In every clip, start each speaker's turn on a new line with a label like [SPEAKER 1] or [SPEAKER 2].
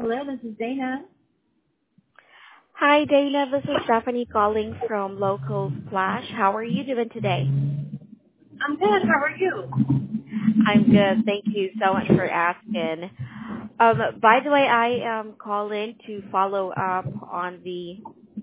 [SPEAKER 1] Hello, this is Dana.
[SPEAKER 2] Hi, Dana. This is Stephanie calling from Local Flash. How are you doing today?
[SPEAKER 1] I'm good. How are you?
[SPEAKER 2] I'm good. Thank you so much for asking. By the way, I am calling to follow up on the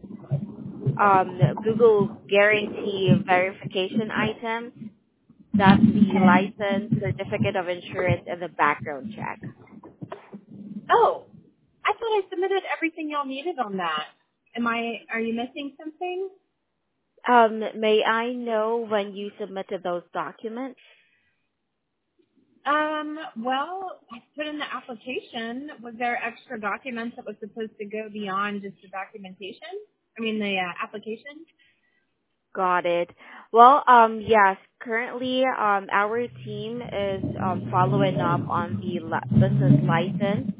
[SPEAKER 2] Google Guarantee verification items. That's the
[SPEAKER 1] Okay.
[SPEAKER 2] license, certificate of insurance, and the background check.
[SPEAKER 1] Oh, I thought I submitted everything y'all needed on that. Are you missing something?
[SPEAKER 2] May I know when you submitted those documents?
[SPEAKER 1] Well, I put in the application. Was there extra documents that was supposed to go beyond just the documentation? The application?
[SPEAKER 2] Got it. Well, yes, currently, our team is following up on the business license,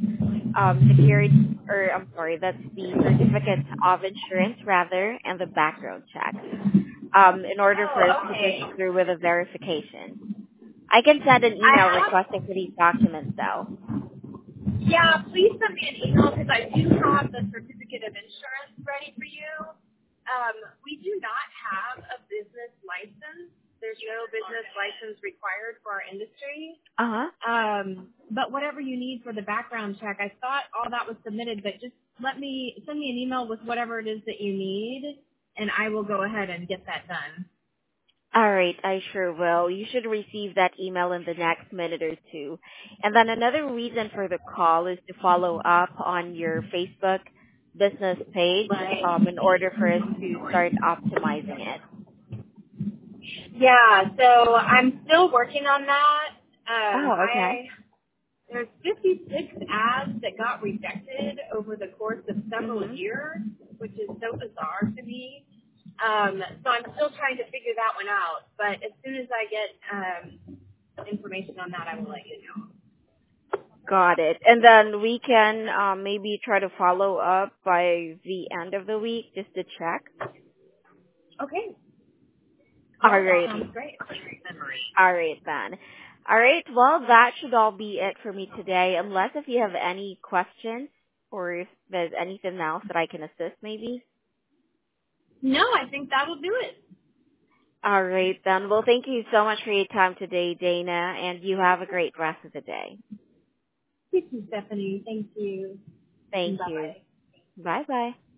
[SPEAKER 2] that's the certificate of insurance rather, and the background check, in order for us
[SPEAKER 1] Oh,
[SPEAKER 2] to push
[SPEAKER 1] okay.
[SPEAKER 2] through with a verification. I can send an
[SPEAKER 1] I
[SPEAKER 2] email
[SPEAKER 1] have
[SPEAKER 2] requesting for these documents though.
[SPEAKER 1] Yeah, please send me an email because I do have the certificate of insurance ready for you. We do not have a business license. There's no business license required for our industry.
[SPEAKER 2] Uh-huh.
[SPEAKER 1] But whatever you need for the background check, I thought all that was submitted, but just send me an email with whatever it is that you need, and I will go ahead and get that done.
[SPEAKER 2] All right, I sure will. You should receive that email in the next minute or two. And then another reason for the call is to follow up on your Facebook business page
[SPEAKER 1] Right.
[SPEAKER 2] in order for us to start optimizing it.
[SPEAKER 1] Yeah, so I'm still working on that.
[SPEAKER 2] Oh, okay.
[SPEAKER 1] There's 56 ads that got rejected over the course of several
[SPEAKER 2] Mm-hmm.
[SPEAKER 1] years, which is so bizarre to me. So I'm still trying to figure that one out. But as soon as I get information on that, I will let you know.
[SPEAKER 2] Got it. And then we can maybe try to follow up by the end of the week just to check.
[SPEAKER 1] Okay.
[SPEAKER 2] All
[SPEAKER 1] Yeah, that
[SPEAKER 2] right.
[SPEAKER 1] sounds great.
[SPEAKER 2] All right then. All right. Well, that should all be it for me today. Unless if you have any questions or if there's anything else that I can assist, maybe.
[SPEAKER 1] No, I think that'll do it.
[SPEAKER 2] All right then. Well, thank you so much for your time today, Dana, and you have a great rest of the day.
[SPEAKER 1] Thank you, Stephanie. Thank you.
[SPEAKER 2] Thank you.
[SPEAKER 1] Bye-bye.
[SPEAKER 2] Bye bye.